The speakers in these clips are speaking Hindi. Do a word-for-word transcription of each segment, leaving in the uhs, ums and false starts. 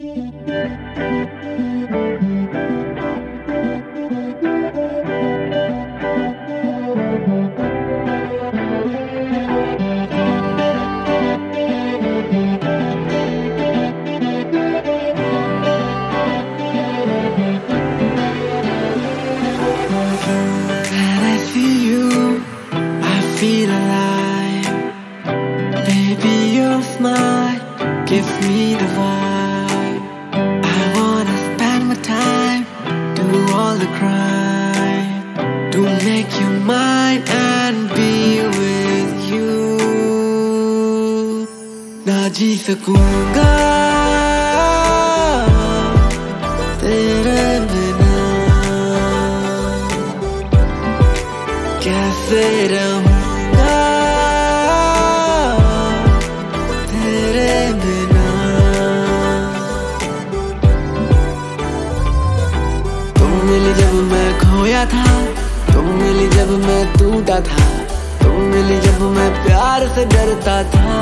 Feel alive, baby, your smile gives me the vibe. I wanna spend my time, do all the crime, to make you mine and be with you. ना जी सकूंगा तेरे बिना, कैसे रहूं जब मैं खोया था, तुम मिली जब मैं टूटा था, तुम मिली जब मैं प्यार से डरता था।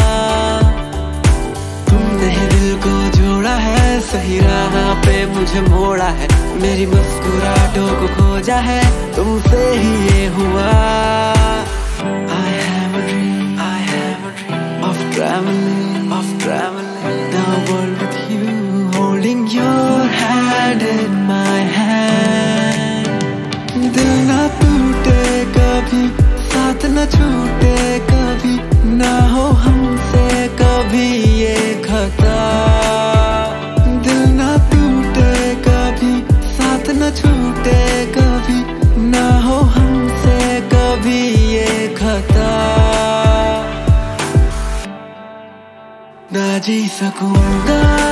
तुमने ही दिल को जोड़ा है, सही राह पे मुझे मोड़ा है, मेरी मुस्कुराहटों को खोजा है, तुमसे ही ये हुआ। I have a dream, I have a dream of traveling, of traveling the world with you, holding your hand in my hand. दिल ना टूटे कभी, साथ न छूटे कभी, ना हो हमसे कभी ये खता। दिल ना टूटे कभी, साथ न छूटे कभी, ना हो हमसे कभी ये खता। ना जी सकूंगा